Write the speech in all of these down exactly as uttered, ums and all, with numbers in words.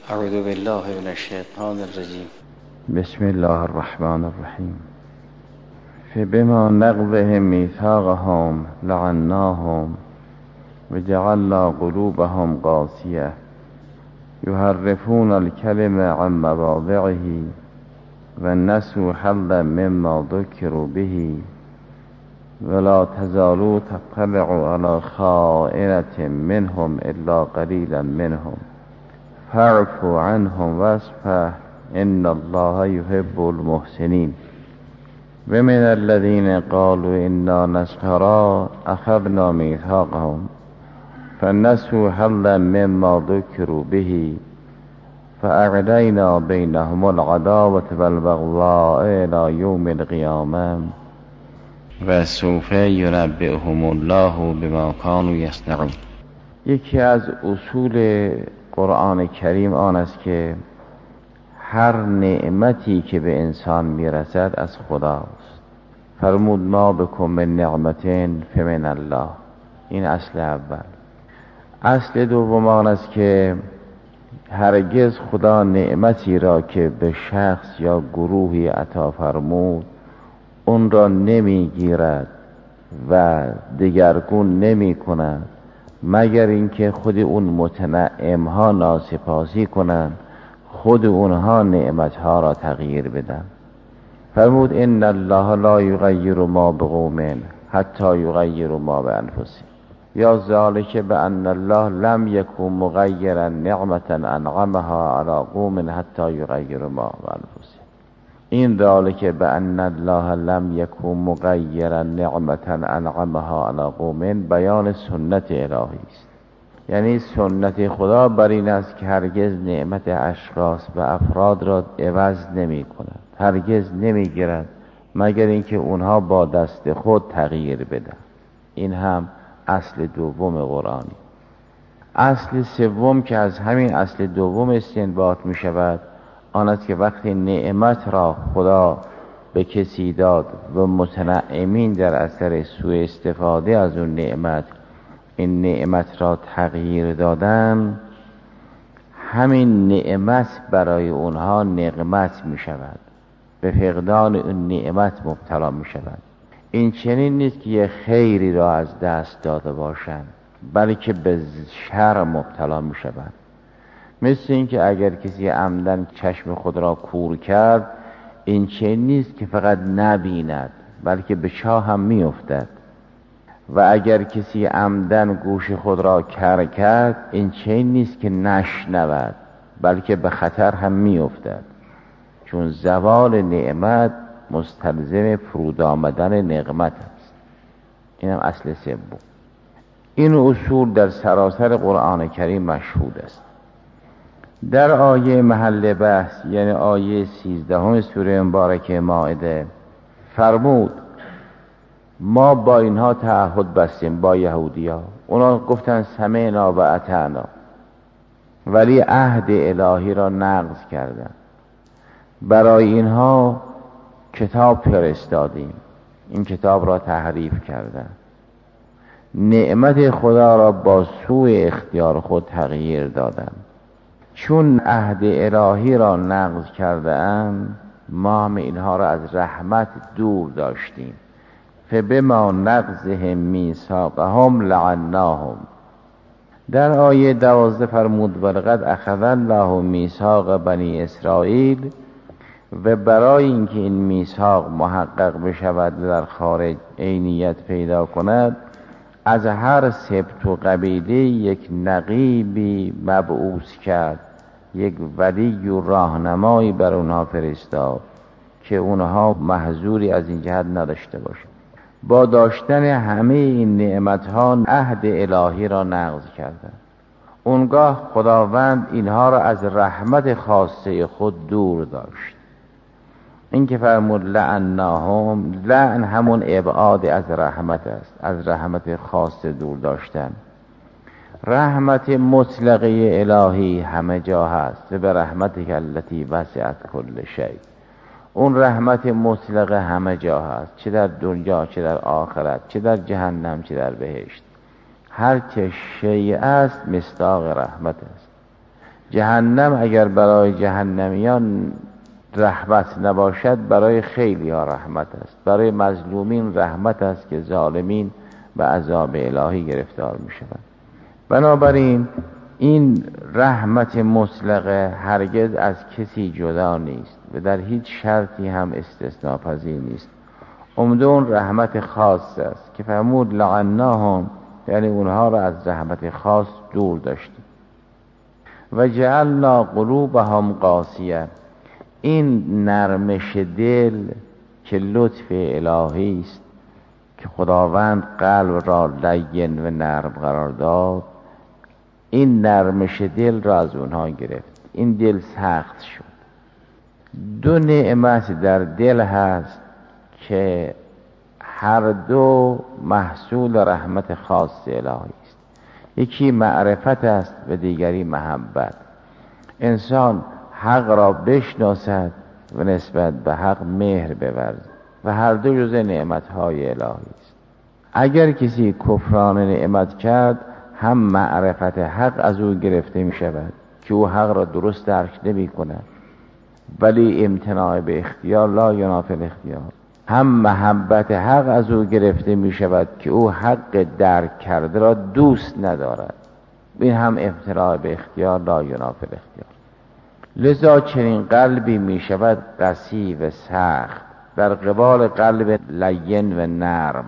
اعوذ بالله من الشیطان الرجیم. بسم الله الرحمن الرحیم. فبما نقضهم میثاقهم لعناهم وجعلنا قلوبهم قاسیة یحرفون الکلم عن مواضعه ونسوا حظا مما ذکروا به ولا تزالوا تطلع على خائنة منهم الا قلیلا منهم فاعف عنهم واصفح ان الله يحب المحسنين. ومن الذين قالوا انا نصارى اخذنا ميثاقهم فنسوا حظا مما ذكروا به فأغرينا بينهم العداوة والبغضاء إلى يوم القيامة وسوف ينبئهم الله بما كانوا يصنعون. یکی از اصول قرآن کریم آن است که هر نعمتی که به انسان میرسد از خداست. فرمود ما بکم من نعمتین فمن الله. این اصل اول. اصل دوم آن است که هرگز خدا نعمتی را که به شخص یا گروهی عطا فرمود اون را نمیگیرد و دگرگون نمی کند مگر اینکه خود اون متنعم ها ناسپاسی کنند، خود اونها نعمت ها را تغییر بدن. فرمود ان الله لا یغیر ما بقوم حتی یغیروا ما بانفسهم یا ذالک بان الله لم یکن مغیرا نعمتا انعمها علی قوم حتی یغیروا ما بانفسهم. این ذالک بان الله لم یکن مغیرا نعمتا انعمها علی قوم بیان سنت الهی است. یعنی سنت خدا بر این است که هرگز نعمت اشخاص و افراد را عوض نمی کند، هرگز نمی گیرد مگر اینکه اونها با دست خود تغییر بدن. این هم اصل دوم قرآنی. اصل سوم که از همین اصل دوم استنباط می شود آن است که وقتی نعمت را خدا به کسی داد و متنعمین در اثر سوء استفاده از اون نعمت این نعمت را تغییر دادن، همین نعمت برای اونها نقمت می شود، به فقدان اون نعمت مبتلا می شود. این چنین نیست که یه خیری را از دست داده باشند بلکه به شر مبتلا می شود. مثل این که اگر کسی عمدن چشم خود را کور کرد این چنین نیست که فقط نبیند بلکه به چاه هم می افتد. و اگر کسی عمدن گوش خود را کر کرد این چنین نیست که نشنود بلکه به خطر هم می افتد، چون زوال نعمت مستلزم فرود آمدن نقمت است. این هم اصل سوم. این اصول در سراسر قرآن کریم مشهود است. در آیه محل بحث یعنی آیه سیزدهم سوره مبارکه مائده فرمود ما با اینها تعهد بستیم، با یهودی ها. اونا گفتن سمعنا و اطعنا ولی عهد الهی را نقض کردن. برای اینها کتاب فرستادیم، این کتاب را تحریف کردن، نعمت خدا را با سوء اختیار خود تغییر دادن. چون عهد الهی را نقض کرده اند ما هم اینها را از رحمت دور داشتیم. فبما نقضهم میثاقهم لعناهم. در آیه دوازده فرمود ولقد اخذ الله میثاق بنی اسرائیل. و برای اینکه این میثاق محقق بشود و در خارج عینیت پیدا کند از هر سبط و قبیله یک نقیبی مبعوث کرد، یک ولی و راهنمایی بر اونها فرستاد که اونها محذوری از این جهت نداشته باشند. با داشتن همه این نعمتها عهد الهی را نقض کردند. اونگاه خداوند اینها را از رحمت خاصه خود دور داشت. این که فرمود لعناهم، لعن همون ابعاد از رحمت است، از رحمت خاص دور داشتن. رحمت مطلقه الهی همه جا هست و به رحمتک التی وسعت کل شیء. اون رحمت مطلق همه جا هست، چه در دنیا چه در آخرت، چه در جهنم چه در بهشت. هر چه شیء است مصداق رحمت است. جهنم اگر برای جهنمیان رحمت نباشد، برای خیلی ها رحمت است. برای مظلومین رحمت است که ظالمین به عذاب الهی گرفتار می شوند. بنابراین این رحمت مطلقه هرگز از کسی جدا نیست و در هیچ شرطی هم استثناء پذیر نیست. عمده اون رحمت خاص است که فرمود لعناهم، یعنی اونها را از رحمت خاص دور داشتیم. و جعلنا قلوبهم قاسیه، این نرمش دل که لطف الهی است که خداوند قلب را لین و نرم قرار داد، این نرمش دل را از اونها گرفت، این دل سخت شد. دو نعمت در دل هست که هر دو محصول رحمت خاص الهی است. یکی معرفت است و دیگری محبت. انسان حق را بشناسد و نسبت به حق مهر بورزد و هر دو جزء نعمت‌های الهی است. اگر کسی کفران نعمت کرد، هم معرفت حق از او گرفته می شود که او حق را درست درک نمی کند، ولی امتناع به اختیار لا ینافی الاختیار. هم محبت حق از او گرفته می شود که او حق درک کرده را دوست ندارد، این هم امتناع به اختیار لا ینافی الاختیار. لذا چنین قلبی می شود قسی و سخت در قبال قلب لین و نرم.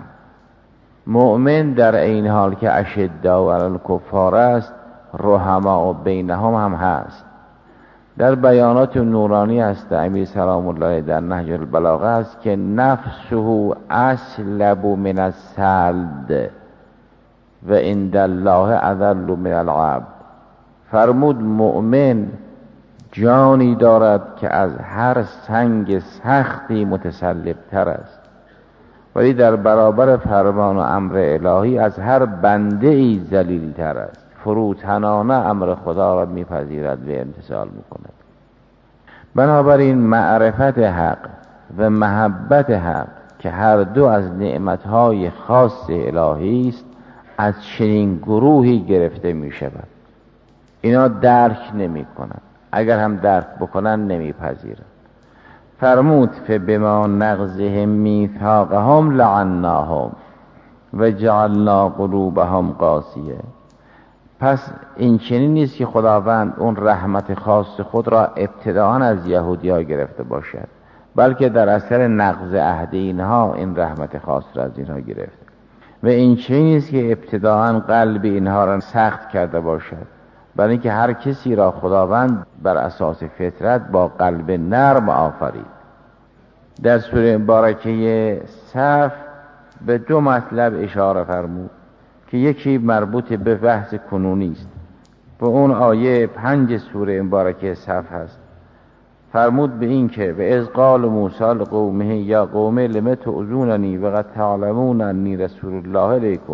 مؤمن در این حال که اشداء علی الکفار است، رحماء بینهم هم هست. در بیانات نورانی است امیر سلام الله در نهج البلاغه است که نفسه اسلب من السلد و عند الله اذل من العبد. فرمود مؤمن جانی دارد که از هر سنگ سختی متسلب تر است، ولی در برابر فرمان و امر الهی از هر بنده ای ذلیل تر است. فروتنانه امر خدا را میپذیرد و امتثال میکند. بنابراین معرفت حق و محبت حق که هر دو از نعمتهای خاص الهی است، از چنین گروهی گرفته میشود. اینا درک نمی کنند، اگر هم درک بکنن نمیپذیرند. فرمود فبما نقضهم میثاقهم لعناهم و جعلنا قلوبهم قاسیه. پس این چنین نیست که خداوند اون رحمت خاص خود را ابتداءً از یهودی‌ها گرفته باشد، بلکه در اثر نقض عهد اینها این رحمت خاص را از اینها گرفته. و این چنین نیست که ابتداءً قلب اینها را سخت کرده باشد، برای اینکه هر کسی را خداوند بر اساس فطرت با قلب نرم آفرید. در سوره مبارکه صف به دو مطلب اشاره فرمود که یکی مربوط به بحث کنونی است و اون آیه پنج سوره مبارکه صف هست. فرمود به این که و اذ قال موسی لقومه یا قوم لم تؤذوننی و قد تعلمون انی رسول الله الیکم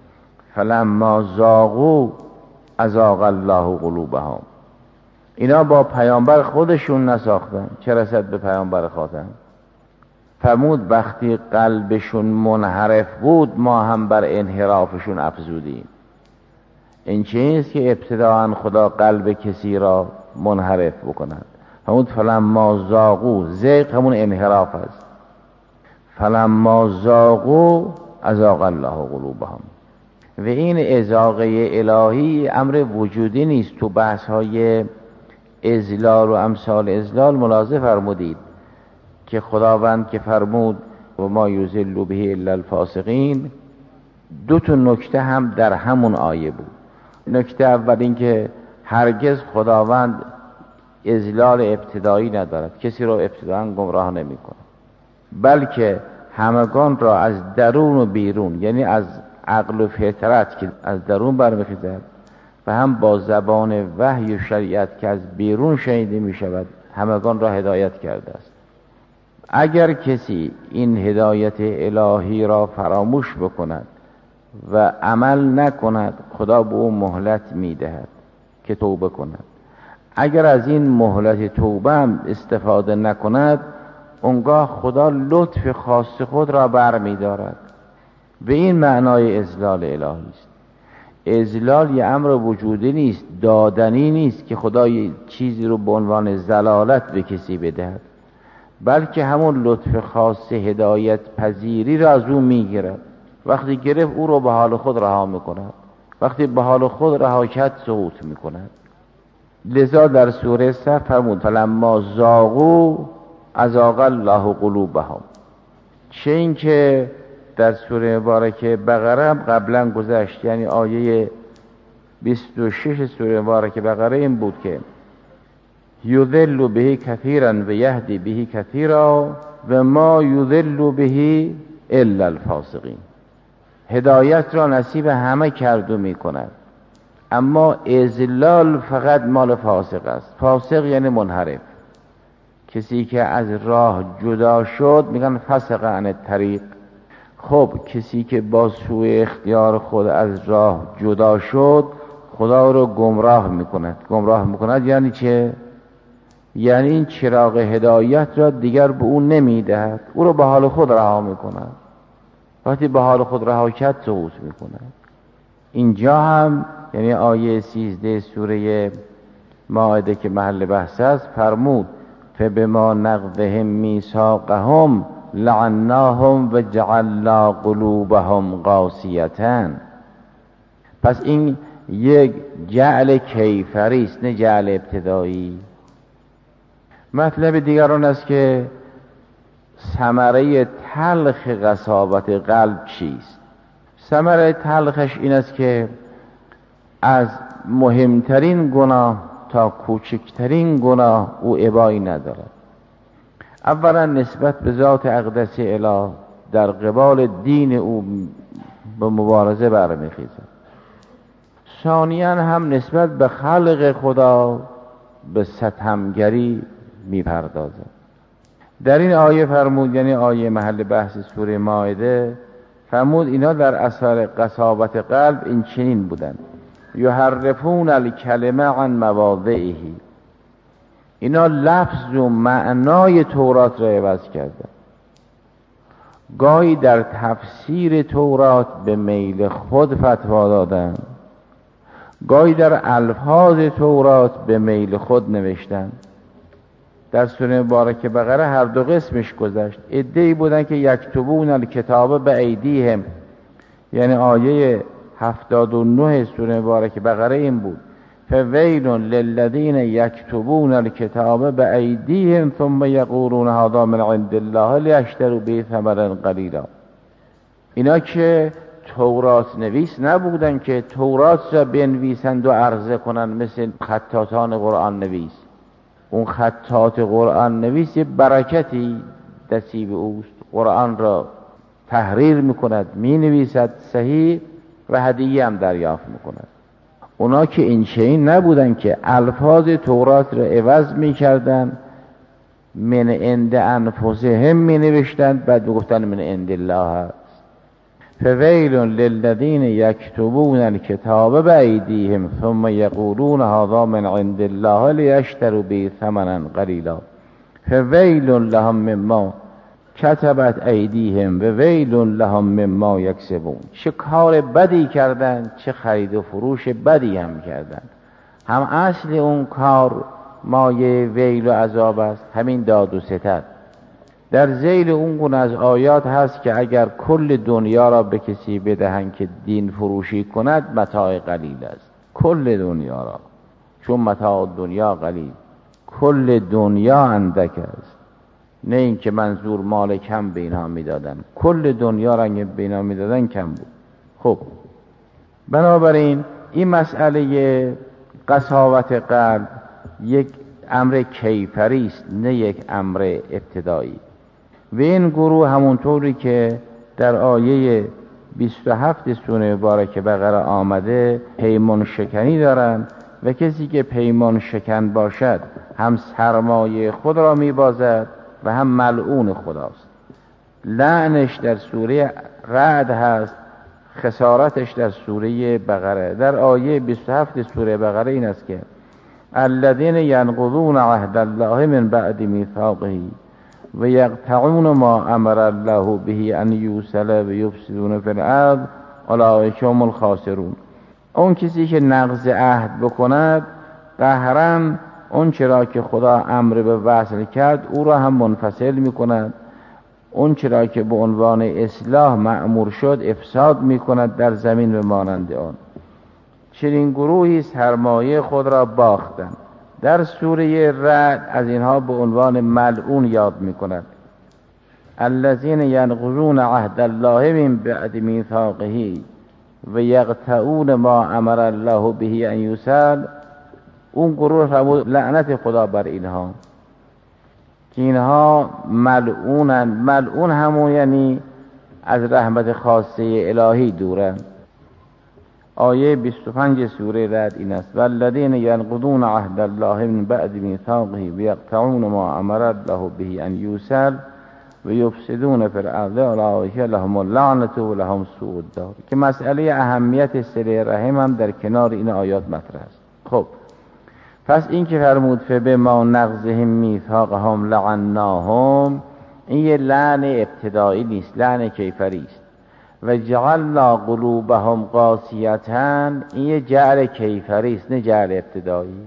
فلما ذاقوا ازاغ الله قلوبهم. اینا با پیامبر خودشون نساختن، چه رسد به پیامبر خاتم. فرمود وقتی قلبشون منحرف بود، ما هم بر انحرافشون افزودیم. این چیزی که ابتداءً خدا قلب کسی را منحرف بکند. فرمود فلما ذاقوا، زیغ همون انحراف است. فلما ذاقوا ازاغ الله قلوبهم. و این ازاغه الهی امر وجودی نیست. تو بحث های ازلال و امثال ازلال ملاحظه فرمودید که خداوند که فرمود و ما یضل به الا الفاسقین، دو تا نکته هم در همون آیه بود. نکته اول این که هرگز خداوند اذلال ابتدایی ندارد، کسی را ابتداً گمراه نمی کند، بلکه همگان را از درون و بیرون، یعنی از عقل و فطرت که از درون برمیخیزد و هم با زبان وحی و شریعت که از بیرون شنیده می شود، همگان را هدایت کرده است. اگر کسی این هدایت الهی را فراموش بکند و عمل نکند، خدا به او مهلت می دهد که توبه کند. اگر از این مهلت توبه هم استفاده نکند، اونگاه خدا لطف خاص خود را بر می دارد. به این معنای اذلال الهی است. اذلال یه امر وجودی نیست، دادنی نیست که خدا یه چیزی رو به عنوان ضلالت به کسی بدهد، بلکه همون لطف خاص هدایت پذیری را از او میگیرد. وقتی گرفت او رو به حال خود رها میکند، وقتی به حال خود رها کرد سقوط میکند. لذا در سوره صف فرمود فلما زاغوا ازاغ الله قلوبهم. چه این که در سوره مبارکه بقره هم قبلا گذشت، یعنی آیه بیست و شش سوره مبارکه بقره این بود که یضل به کثیرا و یهدی به کثیرا و ما یضل به الا الفاسقین. هدایت را نصیب همه کرد و می کند، اما اضلال فقط مال فاسق است. فاسق یعنی منحرف، کسی که از راه جدا شد میگن فسق عن الطریق. خب کسی که با سوء اختیار خود از راه جدا شد خدا رو گمراه میکند. گمراه میکند یعنی چه؟ یعنی این چراغ هدایت را دیگر به او نمیدهد، او رو به حال خود رها میکند. وقتی به حال خود رها کرد سقوط میکند. اینجا هم یعنی آیه سیزده سوره مائده که محل بحث است فرمود فبما نقضهم میثاقهم لعناهم و جعلنا قلوبهم قاسیة. پس این یک جعل کیفری است نه جعل ابتدایی. مطلب دیگران است که ثمره تلخ قساوت قلب چیست؟ ثمره تلخش این است که از مهمترین گناه تا کوچکترین گناه او ابایی ندارد. اولا نسبت به ذات اقدس اله در قبال دین او به مبارزه برمیخیزد. ثانیاً هم نسبت به خلق خدا به ستمگری میپردازد. در این آیه فرمود، یعنی آیه محل بحث سوره مائده فرمود اینا در اثر قساوت قلب این چنین بودند یحرفون الکلمه عن مواضعه. اینا لفظ و معنای تورات را عوض کردند. گاهی در تفسیر تورات به میل خود فتوا دادند، گاهی در الفاظ تورات به میل خود نوشتند. در سوره مبارکه بقره هر دو قسمش گذشت. عده‌ای بودن که یکتبون الکتاب به ایدیهم، یعنی آیه هفتاد و نه سوره مبارکه بقره این بود فویل للذین یکتبون الکتاب به ایدیهم ثم یقولون هذا من عند الله لیشتروا به ثمنا قلیلا. اینا که تورات نویس نبودن که تورات را بنویسند و عرضه کنند مثل خطاطان قرآن نویس. اون خطاط قرآن نویس یه برکتی نصیب اوست، قرآن را تحریر میکند، می نویسد صحیح و هدیه هم دریافت میکند. اونا که این چنین نبودن که الفاظ تورات را عوض میکردن، من عند انفسهم می نوشتند بعد گفتن من عند الله است. فویل للذین یکتبون الکتاب بایدیهم ثم یقولون هذا من عند الله لیشتروا به ثمنا قلیلا فویل لهم مما کتبت ایدیهم و ویل لهم مما یکسبون. چه کار بدی کردند، چه خرید و فروش بدی هم کردند. هم اصل اون کار مایه ویل و عذاب است، همین داد و ستد. در ذیل اون گونه از آیات هست که اگر کل دنیا را به کسی بدهند که دین فروشی کند متاع قلیل است. کل دنیا را، چون متاع دنیا قلیل، کل دنیا اندک است. نه این که منظور مال کم به اینها میدادن، کل دنیا را به اینها میدادن کم بود. خب بنابراین این مسئله قساوت قلب یک امر کیفری است نه یک امر ابتدایی. و این گروه همونطوری که در آیه بیست و هفت سوره مبارکه بقره آمده پیمان شکنی دارند و کسی که پیمان شکن باشد هم سرمایه خود را میبازد و هم ملعون خداست. لعنش در سوره رعد هست، خسارتش در سوره بقره. در آیه بیست و هفت سوره بقره این است که الذين ينقضون عهد الله من بعد میثاقه و یقطعون ما امر الله به ان یوصل و یفسدون فی الارض اولئک هم الخاسرون. اون کسی که نقض عهد بکند قهرا اون چرا که خدا امر به وصل کرد او را هم منفصل می کند، اون چرا که به عنوان اصلاح مأمور شد افساد می کند در زمین و مانند آن. چنین گروهی سرمایه خود را باختند. در سوره رعد از اینها به عنوان ملعون یاد می کند. الذین ینقضون عهد الله من بعد میثاقه و یقطعون ما امر الله به ان یوصل. اون گروه را لعنت خدا بر اینها که اینها ملعونن. ملعون همون یعنی از رحمت خاصه الهی دورن. آیه بیست و پنج سوره رعد این است: والذین ینقضون عهد الله من بعد میثاقه و یقطعون ما امر الله به ان یوصل و یفسدون فی الارض اولئک لهم اللعنة و لهم سوء الدار. که مسئله اهمیت صله رحم هم در کنار این آیات مطرح است. خب پس این که فرمود فبما نقضهم میثاقهم لعناهم، این یه لعن ابتدایی نیست، لعن کیفری است. و جعلنا قلوبهم قاسیة، این یه جعل کیفری است نه جعل ابتدایی.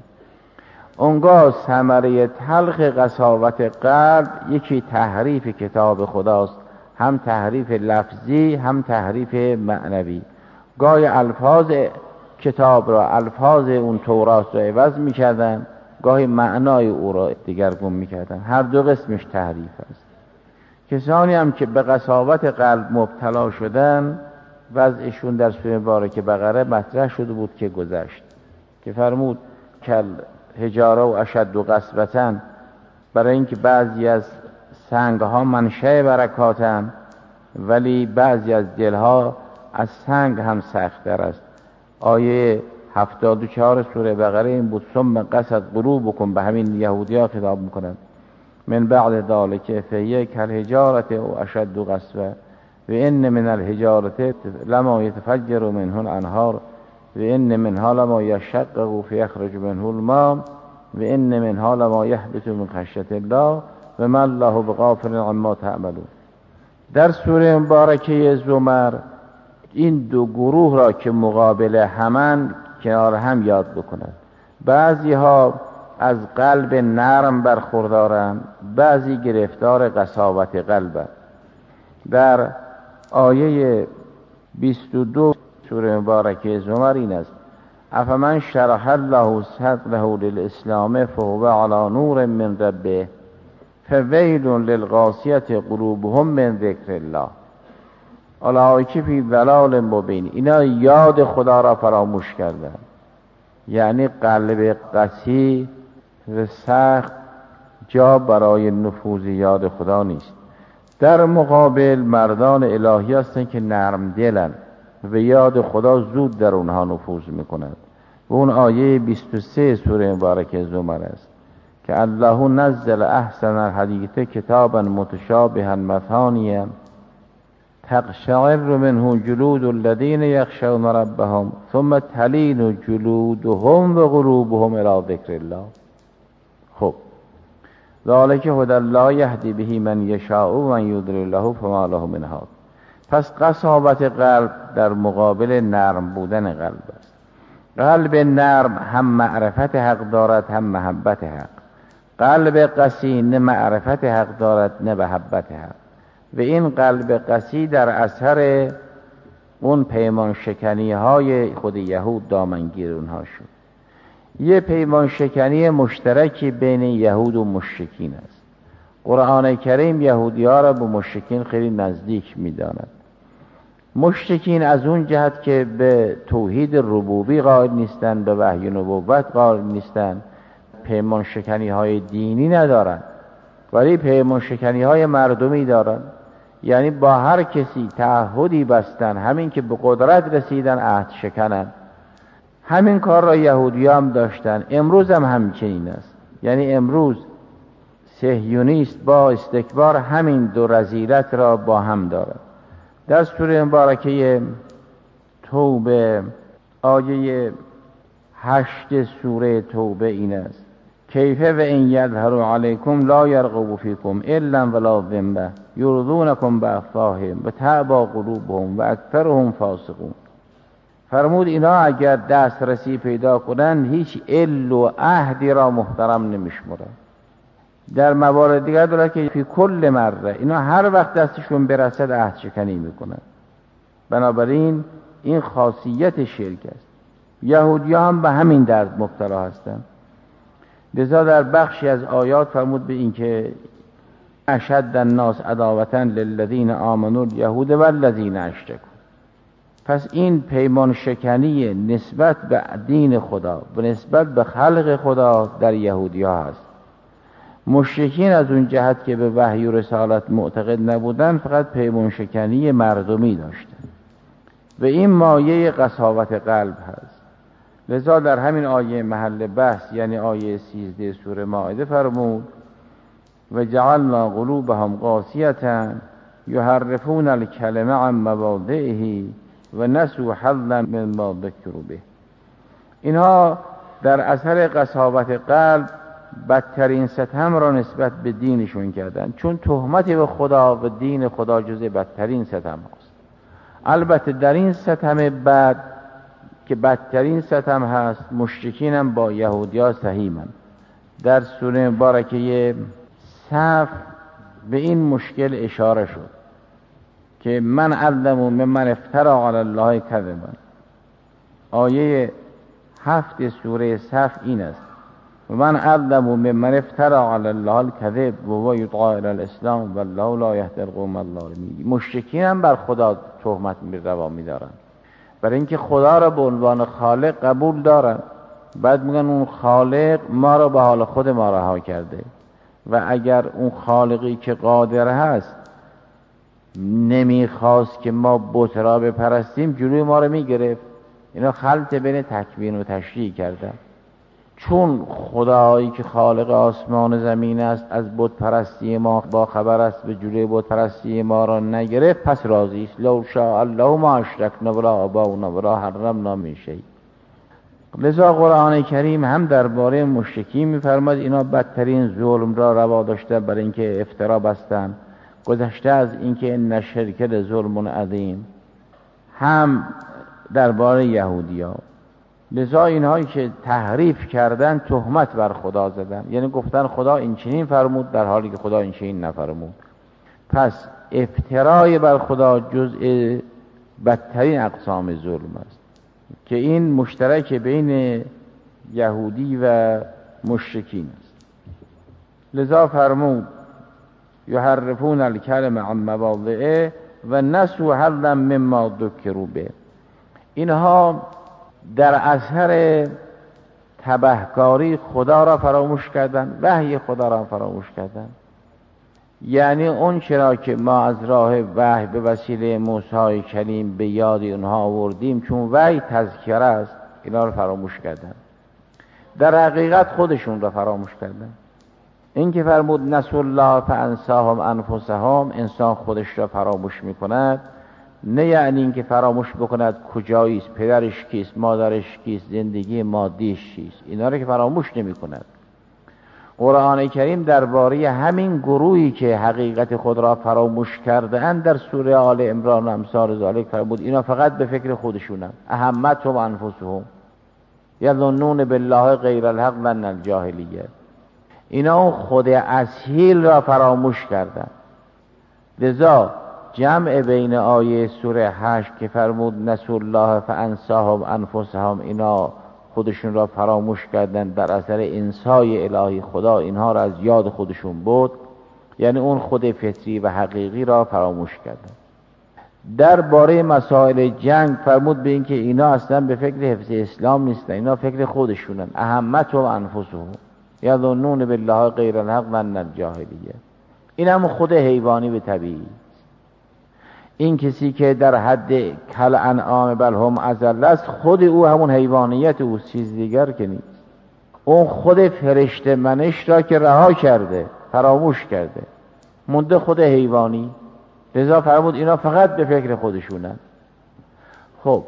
اونگاه ثمره تلخ قساوت قلب یکی تحریف کتاب خداست، هم تحریف لفظی هم تحریف معنوی. گاهی الفاظ کتاب را، الفاظ اون تورات را عوض می‌کردن، گاهی معنای او را دیگرگون می‌کردن. هر دو قسمش تحریف است. کسانی هم که به قساوت قلب مبتلا شدن وضعشون در سوره مبارکه بقره مطرح شده بود که گذشت، که فرمود کل حجاره و اشد و قسوة، برای اینکه بعضی از سنگ ها منشأ برکاتن ولی بعضی از دلها از سنگ هم سخت‌تر است. آیه هفتاد و چهار سوره بقره این بود: ثم قست قلوبکم، به همین یهودی ها خطاب میکنند، من بعد ذلک فهی کالحجارة و اشد قسوة و ان من الحجارة لما یتفجر منه الانهار و ان منها لما یشقق فیخرج منه الماء و ان منها لما یهبط من خشیة الله و ما الله بغافل عما تعملون. در سوره مبارکه زمر این دو گروه را که مقابل همن کنار هم یاد بکنند. بعضی ها از قلب نرم برخوردارند، بعضی گرفتار قساوت قلب. در آیه بیست و دو سوره مبارکه زمر این است: افمن شرح الله صدره للاسلام فهو علی نور من ربه فویل للقاسیة قلوبهم من ذکر الله اولئک فی ضلال مبین. اینا یاد خدا را فراموش کردند، یعنی قلب قسی و سخت جا برای نفوذ یاد خدا نیست. در مقابل مردان الهی هستند که نرم دلند و یاد خدا زود در اونها نفوذ میکند. و اون آیه بیست و سه سوره مبارکه زمر است که الله نزل احسن الحدیث کتابا متشابها مثانیا تقشعر منه جلود الذین یخشون ربهم ثم تلین جلودهم و قلوبهم الی ذکر الله. خب ذالک هدی الله یهدی به من یشاء و من یضلل له فما له من هاد. پس قساوت قلب در مقابل نرم بودن قلب است. قلب نرم هم معرفت حق دارد هم محبت حق. قلب قسی نه معرفت حق دارد نه محبت حق. و این قلب قسی در اثر اون پیمان شکنی های خود یهود دامنگیر اونها شد. یه پیمان شکنی مشترکی بین یهود و مشرکین است. قرآن کریم یهودی ها را به مشرکین خیلی نزدیک می داند. مشرکین از اون جهت که به توحید ربوبی قائل نیستند، به وحی نبوت قائل نیستند، پیمان شکنی های دینی ندارند، ولی پیمان شکنی های مردمی دارند. یعنی با هر کسی تعهدی بستن، همین که به قدرت رسیدن عهد شکنن. همین کار را یهودی هم داشتن، امروز هم همچنین است. یعنی امروز صهیونیست با استکبار همین دو رذیلت را با هم دارد. در سوره مبارکه توبه آیه هشت سوره توبه این است: کیفه و این یظهروا علیکم لا یرقبوا فیکم الا ولا ذمه یرضونکم بافواههم و تأبی قلوبهم و اکثرهم فاسقون. فرمود اینا اگر دسترسی پیدا کنن هیچ عل و عهدی را محترم نمیشمرن. در موارد دیگر داره که فی کل مره اینا هر وقت دستشون برسد عهد شکنی میکنن. بنابراین این خاصیت شرک است. یهودی ها هم به همین درد مبتلا هستند. لذا در بخشی از آیات فرمود به این که اشد الناس عداوة للذین آمنوا الیهود والذین اشرکوا. پس این پیمان شکنی نسبت به دین خدا و نسبت به خلق خدا در یهودی ها هست. مشرکین از اون جهت که به وحی و رسالت معتقد نبودن فقط پیمان شکنی مردمی داشتن و این مایه قساوت قلب هست. لذا در همین آیه محل بحث یعنی آیه سیزده سوره مائده فرمود و جعلنا قلوبهم قاسیة یحرفون الکلمه عن مواضعه و نسوا حظا مما ذکروا به. اینها در اثر قساوت قلب بدترین ستم را نسبت به دینشون کردن، چون تهمت به خدا و دین خدا جزء بدترین ستم هست. البته در این ستم بد که بدترین ستم هست مشرکین هم با یهودیا سهیمن. در سوره مبارکه صف به این مشکل اشاره شد که من اظلم ممن افتری علی الله کذبا. آیه هفت سوره صف این است و من اظلم ممن افتری علی الله الکذب و هو یدعی الی الاسلام والله لا یهدی القوم الظالمین. مشرکین هم بر خدا تهمت روا می‌دارن برای اینکه خدا را به عنوان خالق قبول دارن، بعد میگن اون خالق ما را به حال خود ما رها کرده و اگر اون خالقی که قادر هست نمیخواست که ما بت را بپرستیم جلوی ما را میگرفت. اینا خلط بین تکوین و تشریع کردن. چون خدایی که خالق آسمان و زمین است از بت پرستی ما با خبر است و جلوی بت پرستی ما را نگرفت پس راضی است. لو شاء الله ما اشرکنا ولا آباؤنا ولا حرمنا من شیء. لذا قرآن کریم هم درباره مشرکین می‌فرماید اینا بدترین ظلم را روا داشته برای اینکه افترا بستن. گذشته از اینکه ان الشرک لظلم عظیم هم درباره یهودی‌ها. لذا اینهایی که تحریف کردن تهمت بر خدا زدن، یعنی گفتن خدا این چنین فرمود در حالی که خدا این چنین نفرمود. پس افترای بر خدا جزء بدترین اقسام ظلم است که این مشترک بین یهودی و مشرکین است. لذا فرمود یحرفون الکلم عن مواضعه و نسوا حظا مما ذکروا به. اینها در اثر تبهکاری خدا را فراموش کردن، وحی خدا را فراموش کردن. یعنی اون چرا که ما از راه وحی به وسیله موسی کلیم به یاد اونها آوردیم، چون وحی تذکره است، اینا را فراموش کردن. در حقیقت خودشون را فراموش کردن. این که فرمود نسوا الله فانساهم انفسهم، انسان خودش را فراموش میکند، نه یعنی این که فراموش بکند کجاییست، پدرش کیست، مادرش کیست، زندگی مادیش چیست، اینا را که فراموش نمی کند. قرآن کریم درباره همین گروهی که حقیقت خود را فراموش کرده اند در سوره آل عمران و امثال ذالک فرمود اینا فقط به فکر خودشونن. اهمتهم انفسهم یظنون بالله غیر الحق ظن الجاهلیه. اینا خود اصیل را فراموش کردن. لذا جمع بین آیه سوره هشت که فرمود نسوا الله فانساهم انفسهم، اینا خودشون را فراموش کردن در اثر انسای الهی خدا اینها را از یاد خودشون بود، یعنی اون خود فطری و حقیقی را فراموش کردن. در باره مسائل جنگ فرمود به این که اینا اصلا به فکر حفظ اسلام نیستن، اینا فکر خودشونن. اهمتهم انفسهم یظنون بالله غیر الحق ظن الجاهلیه. این هم خود حیوانی به طبیعی. این کسی که در حد کل انعام بل هم اضل است، خود او همون حیوانیت او، چیز دیگر که نیست. اون خود فرشته منش را که رها کرده، فراموش کرده، مونده خود حیوانی. لذا فرمود اینا فقط به فکر خودشونن. خب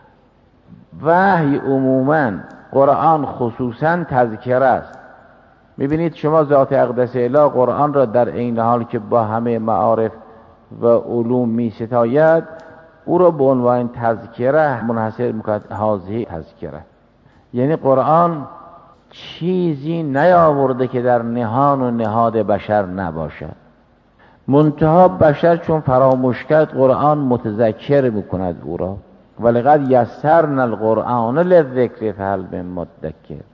وحی عموما، قرآن خصوصا تذکره است. میبینید شما ذات اقدس اله قرآن را در این حال که با همه معارف و علوم می ستاید، او را به عنوان تذکره منحصر میکند، هذه تذکره. یعنی قرآن چیزی نیاورده که در نهان و نهاد بشر نباشد. منتها بشر چون فراموش کرد قرآن متذکر میکند او را. ولقد یسرنا القرآن للذکر فهل من مدکر.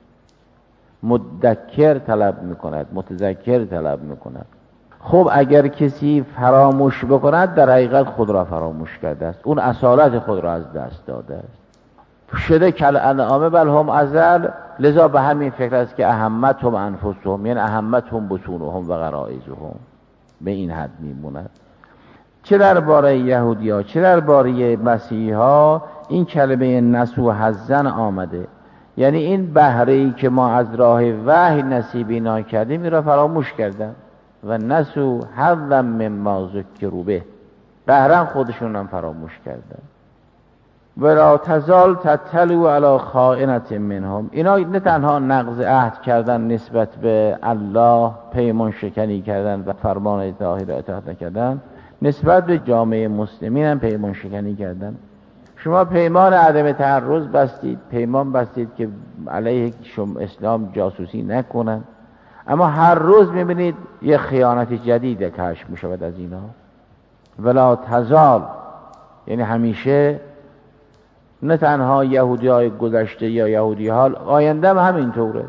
مدکر طلب میکند، متذکر طلب میکند. خب اگر کسی فراموش بکند در حقیقت خود را فراموش کرده است، اون اصالت خود را از دست داده است. شده کل انعام بل هم ازل. لذا به همین فکر است که اهمتهم انفسهم، یعنی اهمتهم بطونهم و غرائزهم، به این حد میموند. چه درباره یهودی‌ها چه درباره مسیحی‌ها این کلمه نسو حظن آمده، یعنی این بهره‌ای که ما از راه وحی نصیبی نکردیم این را فراموش کردن. و نسو حظا مما ذکروا به، بهره‌ام خودشون هم فراموش کردن. ولا تزال تطلع علی خائنة منهم. اینا نه تنها نقض عهد کردن نسبت به الله، پیمان شکنی کردن و فرمان الهی را اطاعت نکردن، نسبت به جامعه مسلمین هم پیمان شکنی کردن. شما پیمان عدم تعرض بستید، پیمان بستید که علیه شما اسلام جاسوسی نکنن، اما هر روز میبینید یه خیانت جدید کشف میشود از اینا. ولا تزال یعنی همیشه، نه تنها یهودی های گذشته یا یهودی ها، آینده هم همینطوره.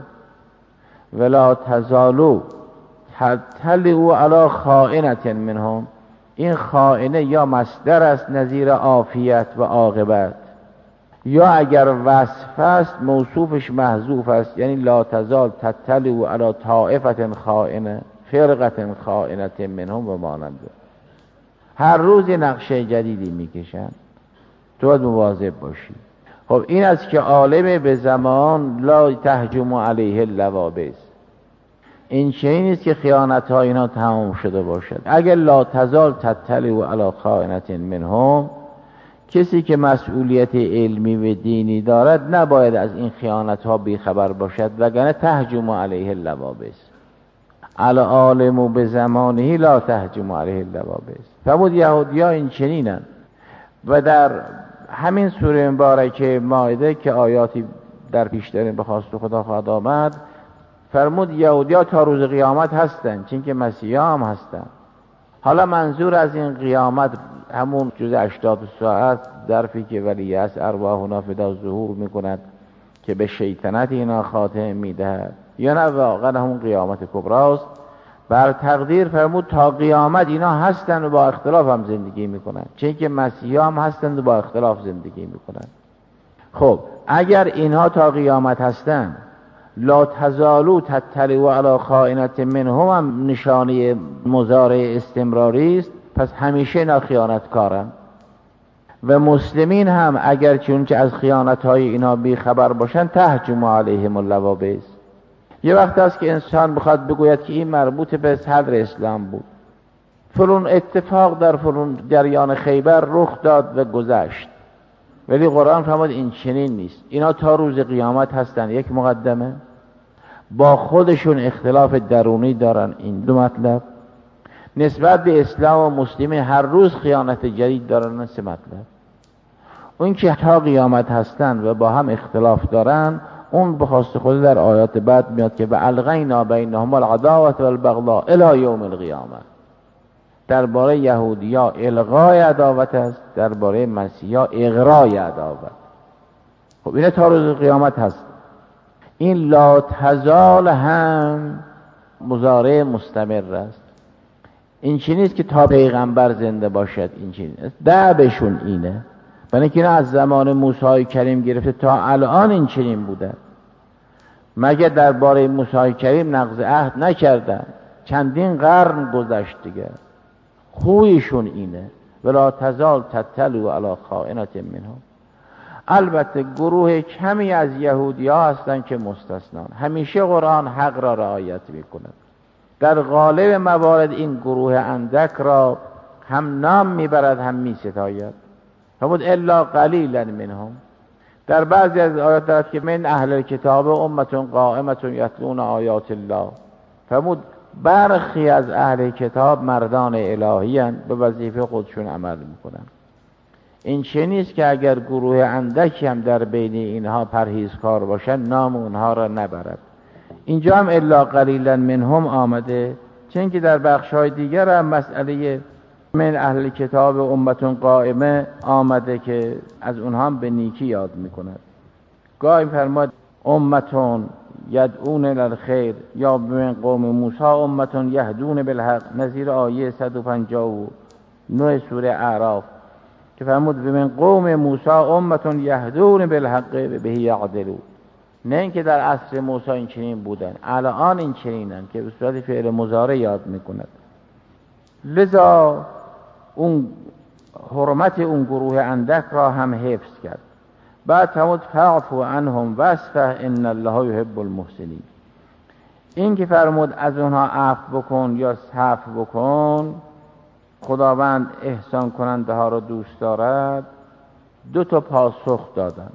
ولا تزالو تطلعوا علی خائنة منهم. این خائنه یا مصدر است نظیر عافیت و عاقبت، یا اگر وصف است موصوفش محذوف است، یعنی لا تزال تطلع علی طائفة خائنه فرقة خائنة منهم و ماننده. هر روز یه نقشه جدیدی میکشن، تو باید مواظب باشی. خب این است که عالم به زمان لا تهجم علیه اللوابس. این چه نیست که خیانت ها اینا تمام شده باشد. اگر لا تزال تطلع علی خائنة منهم، کسی که مسئولیت علمی و دینی دارد نباید از این خیانت ها بیخبر باشد، وگرنه تهجم علیه اللوابس. علی عالم به زمانه لا تهجم علیه اللوابس. فرمود یهودی ها این چنینن. و در همین سوره مبارکه مائده که آیاتی در پیش داریم به خواست خدا خواهد آمد، فرمود یهودی ها تا روز قیامت هستن، چون که مسیحی هم هستن. حالا منظور از این قیامت همون جز هشتاد ساعت ظرفی که ولی از ارواحنا فدا ظهور میکند که به شیطنت اینا خاتمه میدهد، یا نه واقعا همون قیامت کبراست. بر تقدیر فرمود تا قیامت اینا هستن و با اختلاف هم زندگی میکنن، چون که مسیحی هم هستن و با اختلاف زندگی میکنن. خب اگر اینها تا قیامت هستن، لا تزالو تطلعوا علی خائنة منهم هم نشانه مضارع استمراری است، پس همیشه اینا خیانت کارن. و مسلمین هم اگر چونچه از خیانت های اینا بی خبر باشن تهجم علیهم اللوابس. یه وقت است که انسان بخواد بگوید که این مربوط به صدر اسلام بود، فلان اتفاق در فلان جریان خیبر رخ داد و گذشت، ولی قرآن فرمود این چنین نیست. اینا تا روز قیامت هستن. یک مقدمه، با خودشون اختلاف درونی دارن. این دو مطلب نسبت به اسلام و مسلمین هر روز خیانت جدید دارن. سه مطلب، اون که تا قیامت هستن و با هم اختلاف دارن، اون به خواست خود در آیات بعد میاد که والغینا بینهم العداوة والبغضاء الی یوم القیامه. درباره یهودیا الغای عداوت است، درباره مسیحا اغرای عداوت. خب این تا روز قیامت هست. این لا تزال هم مضارع مستمر است. این چی نیست که تا پیغمبر زنده باشد، این چی نیست. دعبشون اینه. برای اینکه از زمان موسی کریم گرفته تا الان این چنین بوده. مگه درباره موسی کریم نقض عهد نکردن؟ چندین قرن گذشت دیگه. خویشون اینه. ولا تزال تطلع علی خائنة منهم. البته گروه کمی از یهودی ها هستن که مستثنان. همیشه قرآن حق را رعایت میکند. در غالب موارد این گروه اندک را هم نام میبرد هم میستاید. فرمود الا قلیلا منهم. در بعضی از آیات دارد که من اهل کتاب امت قائمه یتلون آیات الله. فرمود برخی از اهل کتاب مردان الهی هستند، به وظیفه خودشون عمل میکنن. این چه نیست که اگر گروه اندکی هم در بین اینها پرهیزکار باشن نام اونها را نبرد. اینجا هم الا قلیلا منهم آمده، چون که در بخش‌های دیگر هم مسئله من اهل کتاب امتون قائمه آمده که از اونها هم به نیکی یاد میکند. گاهی فرماد امتون یدعون الالخیر یا من قوم موسی امتون یهدون بالحق، نظیر آیه صد و پنجاه و نه سوره اعراف که فرمود من قوم موسی امتون یهدون بالحق و به یعدلون. نه اینکه در عصر موسی این چنین بودن، الان این چنینن که به صورت فعل مضارع یاد میکند. لذا اون حرمت اون گروه اندک را هم حفظ کرد. بعد فرمود فاعفو عنهم واصفح ان الله یحب المحسنین. این که فرمود از اونها عفو بکن یا صفح بکن، خداوند احسان کننده ها را دوست دارد، دو تا پاسخ دادن.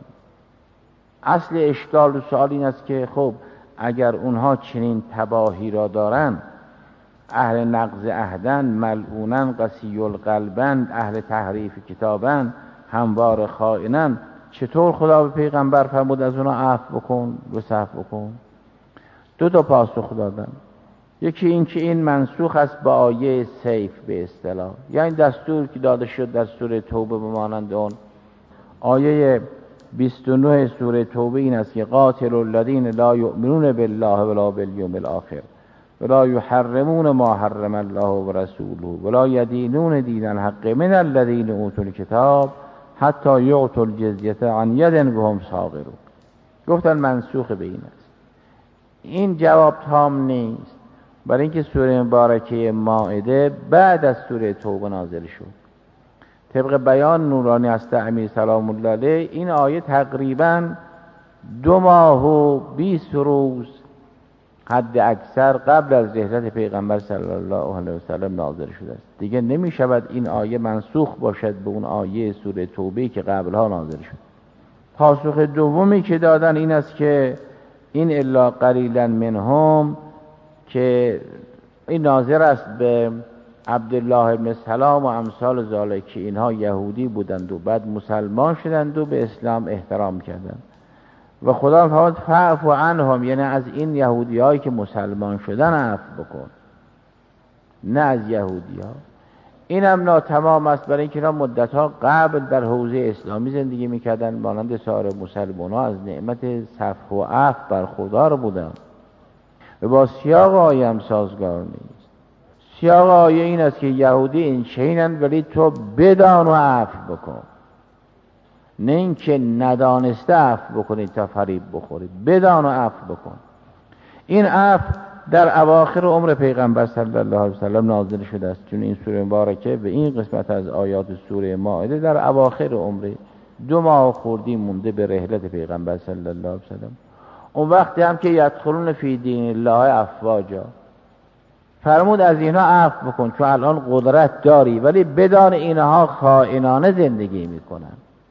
اصل اشکال و سوال این است که خب اگر اونها چنین تباهی را دارن، اهل نقض عهدن، ملعونن، قسی القلبن، اهل تحریف کتابن، هموار خائنن، چطور خدا به پیغمبر فرمود از اونها عفو بکن و صفح بکن؟ دو تا پاسخ دادن. یکی این که این منسوخ است با آیه سیف به اصطلاح، یعنی دستور که داده شد در سوره توبه به مانند اون آیه بیست و نه سوره توبه این است که قاتل الذین لا یؤمنون بالله ولا بالیوم الاخر ولا یحرمون ما حرم الله ورسوله ولا یدینون دین الحق من الذین اوتوا الکتاب حتی یعطوا الجزیة عن ید وهم صاغرون. گفتن منسوخ به این است. این جواب تام نیست، برای اینکه سوره مبارکه مائده بعد از سوره توبه نازل شد. طبق بیان نورانی است امیر سلام الله علیه، این آیه تقریباً دو ماه و بیست روز حد اکثر قبل از رحلت پیغمبر صلی الله علیه و سلم نازل شده است. دیگه نمی شود این آیه منسوخ باشد به اون آیه سوره توبه که قبلها نازل شد. پاسخ دومی که دادن این است که این الا قلیلا منهم که این ناظر است به عبدالله ابن سلام و امثال ذالک که اینها یهودی بودند و بعد مسلمان شدند و به اسلام احترام کردند و خدا فرمود فاعف عنهم، یعنی از این یهودی هایی که مسلمان شدن عفو بکن، نه از یهودی ها. این هم ناتمام است، برای اینکه اینا مدت ها قبل در حوزه اسلامی زندگی میکردن، مانند سایر مسلمان ها از نعمت صفح و عفو برخوردار بودن و با سیاق آیه هم سازگار نیست. سیاق آیه این است که یهودی این چینن ولی تو بدان و عفو بکن، نه اینکه ندانسته عفو بکنید تا فریب بخورید، بدان و عفو بکن. این عفو در اواخر عمر پیغمبر صلی الله علیه و سلم نازل شده است، چون این سوره مبارکه به این قسمت از آیات سوره مائده در اواخر عمر دو ماه خوردی مونده به رحلت پیغمبر صلی الله علیه و سلم. اون وقتی هم که یدخلون فی دین الله افواجا، فرمود از اینها عفو بکن چون الان قدرت داری، ولی بدان اینها خائنانه زندگی میکنن،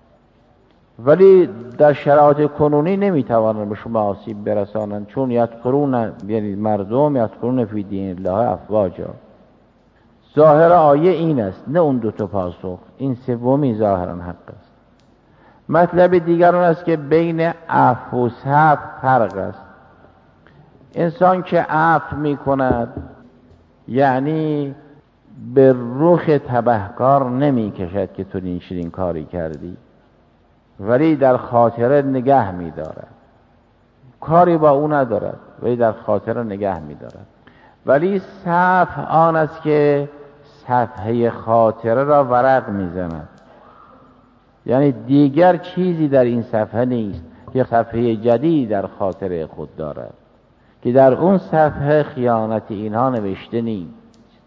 ولی در شرایط کنونی نمیتوانند به شما آسیب برسانند، چون یدخلون، یعنی مردم یدخلون فی دین الله افواجا. ظاهر آیه این است، نه اون دو تا پاسخ. این سومی ظاهرا حق است. مطلب دیگر اون است که بین عفو و صفح فرق است. انسان که عفو میکند یعنی به رخ تبهکار نمی کشد که تو این شیرین کاری کردی، ولی در خاطره نگه می دارد. کاری با او ندارد ولی در خاطره نگه می دارد. ولی صفح آن است که صفحه خاطره را ورق می زند، یعنی دیگر چیزی در این صفحه نیست، که صفحه جدید در خاطره خود دارد که در اون صفحه خیانت اینها نوشته نیست.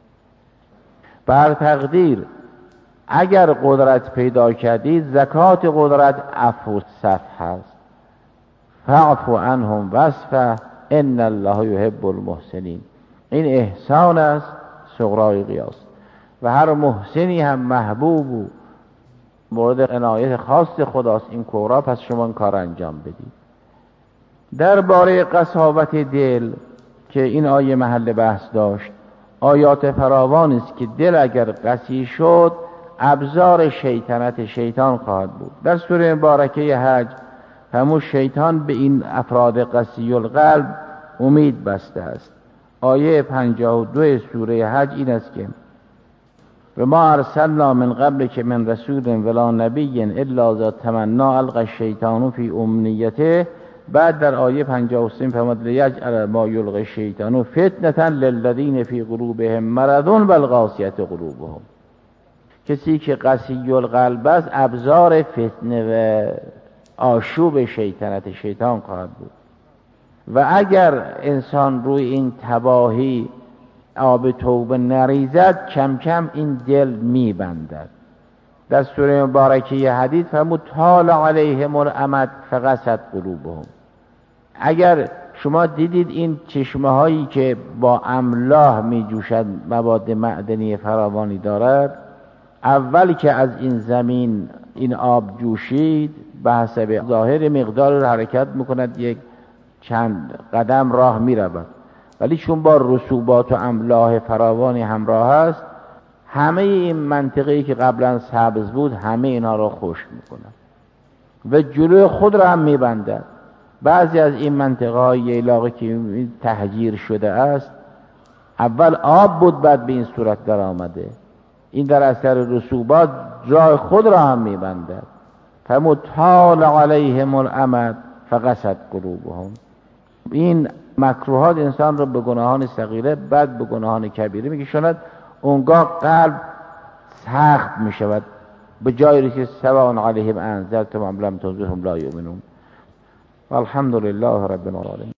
بر تقدیر اگر قدرت پیدا کردید، زکات قدرت عفو صفح است. فاعف عنهم واصفح ان الله یحب المحسنین. این احسان است صغرای قیاس، و هر محسنی هم محبوب و مورد عنایت خاص خداست. این کورا، پس شما این کار انجام بدید. درباره قساوت دل که این آیه محل بحث داشت، آیات فراوان است که دل اگر قسی شد ابزار شیطنت شیطان خواهد بود. در سوره مبارکه حج همون شیطان به این افراد قسی القلب امید بسته است. آیه پنجاه و دو سوره حج این است که و ما ارسلنا من قبل که من رسول ولا نبی الا ذا تمنا القى الشیطان فی امنیته. بعد در آیه پنجاه و سه فرمود لیجعل ما یلقی الشیطان فتنة للذین فی قلوبهم مرض والقاسیة قلوبهم. کسی که قسی القلب است ابزار فتنه و آشوب شیطنت شیطان خواهد بود. و اگر انسان روی این تباهی آب توبه نریزد کم کم این دل میبندد. در سوره مبارکه حدید فرمود طال علیهم الامد فقست قلوبهم. اگر شما دیدید این چشمه هایی که با املاح می جوشد مواد معدنی فراوانی دارد، اول که از این زمین این آب جوشید به حسب ظاهر مقدار حرکت میکند، یک چند قدم راه می رود، ولی چون با رسوبات و املاح فراوانی همراه است همه این منطقه‌ای که قبلا سبز بود همه اینا را خشک میکند و جلوی خود را هم میبندد. بعضی از این منطقه های ییلاقی که تهجیر شده است اول آب بود بعد به این صورت در آمده، این در اثر رسوبات جای خود را هم میبندد. فرمود طال علیهم الامد فقست قلوبهم. این مکروهات انسان را به گناهان صغیره بعد به گناهان کبیره میکشاند. اونگاه قلب سخت میشود به جایی که سواء علیهم انذرتم ام لم تنذرهم لا یؤمنون. والحمد لله رب العالمین.